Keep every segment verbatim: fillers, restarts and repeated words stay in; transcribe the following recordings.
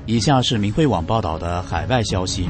以下是明慧网报道的海外消息，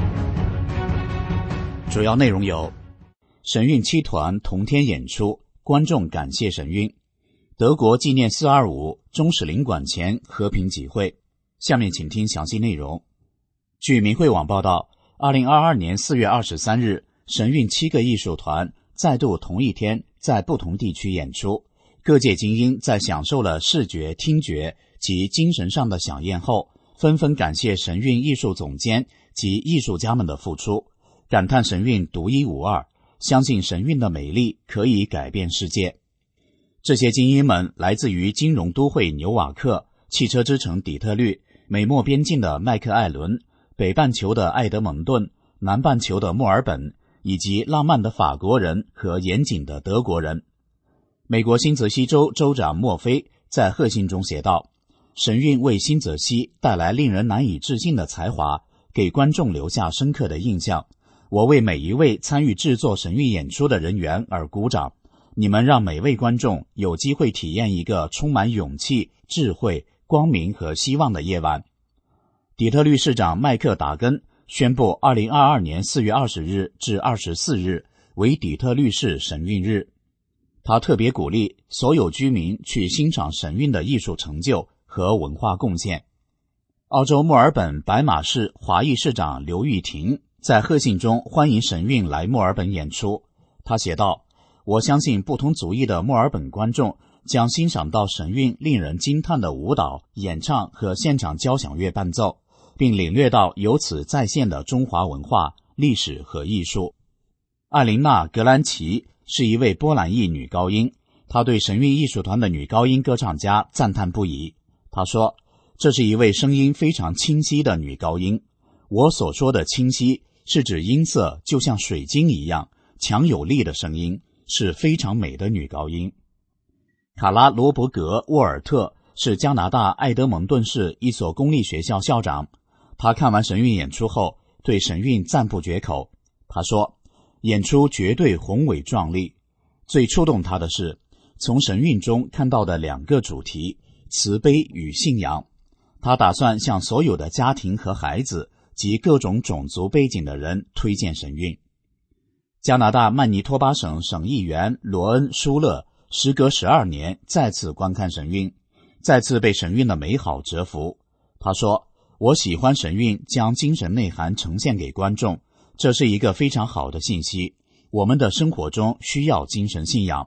主要内容有：神韵七团同天演出，观众感谢神韵；德国纪念四二五中使领馆前和平集会。下面请听详细内容。据明慧网报道，二零二二年四月二十三日，神韵七个艺术团再度同一天在不同地区演出，各界精英在享受了视觉、听觉及精神上的飨宴后，纷纷感谢神韵艺术总监及艺术家们的付出，感叹神韵独一无二，相信神韵的美丽可以改变世界。这些精英们来自于金融都会纽瓦克、汽车之城底特律、美墨边境的麦克艾伦、北半球的埃德蒙顿、南半球的墨尔本，以及浪漫的法国人和严谨的德国人。美国新泽西州州长墨菲在贺信中写道，神韵为新泽西带来令人难以置信的才华，给观众留下深刻的印象。我为每一位参与制作神韵演出的人员而鼓掌，你们让每位观众有机会体验一个充满勇气、智慧、光明和希望的夜晚。底特律市长麦克达根宣布二零二二年四月二十日至二十四日为底特律市神韵日。他特别鼓励所有居民去欣赏神韵的艺术成就和文化贡献。澳洲墨尔本白马市华裔市长刘玉婷在贺信中欢迎神韵来墨尔本演出。他写道，我相信不同族裔的墨尔本观众将欣赏到神韵令人惊叹的舞蹈、演唱和现场交响乐伴奏，并领略到由此再现的中华文化、历史和艺术。艾琳娜·格兰奇是一位波兰裔女高音，她对神韵艺术团的女高音歌唱家赞叹不已。她说，这是一位声音非常清晰的女高音。我所说的清晰是指音色就像水晶一样强有力的声音，是非常美的女高音。卡拉罗伯格沃尔特是加拿大埃德蒙顿市一所公立学校校长，他看完神韵演出后对神韵赞不绝口。他说，演出绝对宏伟壮丽，最触动他的是从神韵中看到的两个主题，慈悲与信仰。他打算向所有的家庭和孩子及各种种族背景的人推荐神韵。加拿大曼尼托巴省省议员罗恩·舒勒时隔十二年再次观看神韵，再次被神韵的美好折服。他说，我喜欢神韵将精神内涵呈现给观众，这是一个非常好的信息。我们的生活中需要精神信仰。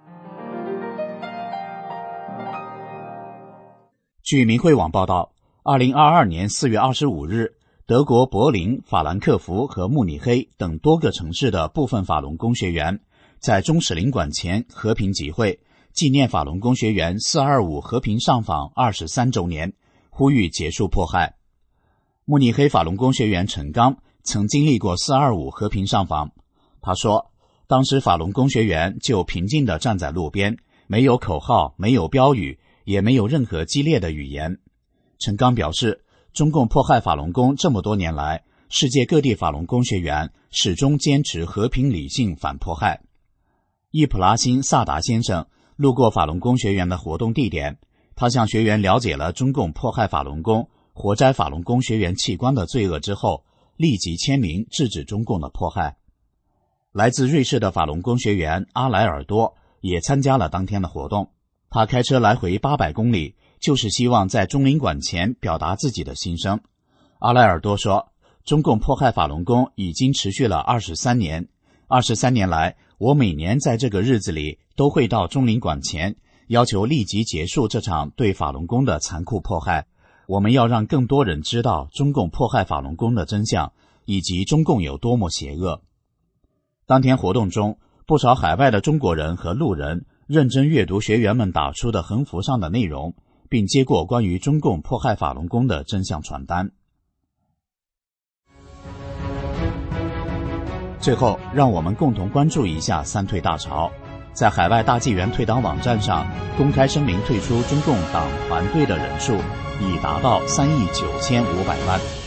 据明慧网报道，二零二二年四月二十五日，德国柏林、法兰克福和慕尼黑等多个城市的部分法轮功学员在中使领馆前和平集会，纪念法轮功学员四二五和平上访二十三周年，呼吁结束迫害。慕尼黑法轮功学员陈刚曾经历过四二五和平上访。他说，当时法轮功学员就平静地站在路边，没有口号，没有标语，也没有任何激烈的语言。陈刚表示，中共迫害法轮功这么多年来，世界各地法轮功学员始终坚持和平理性反迫害。伊普拉辛·萨达先生路过法轮功学员的活动地点，他向学员了解了中共迫害法轮功、活摘法轮功学员器官的罪恶之后，立即签名制止中共的迫害。来自瑞士的法轮功学员阿莱尔多也参加了当天的活动，他开车来回八百公里，就是希望在中领馆前表达自己的心声。阿莱尔多说，中共迫害法轮功已经持续了二十三年，二十三年来，我每年在这个日子里都会到中领馆前，要求立即结束这场对法轮功的残酷迫害。我们要让更多人知道中共迫害法轮功的真相，以及中共有多么邪恶。当天活动中，不少海外的中国人和路人认真阅读学员们打出的横幅上的内容，并接过关于中共迫害法轮功的真相传单。最后，让我们共同关注一下三退大潮。在海外大纪元退党网站上公开声明退出中共党团队的人数已达到三亿九千五百万。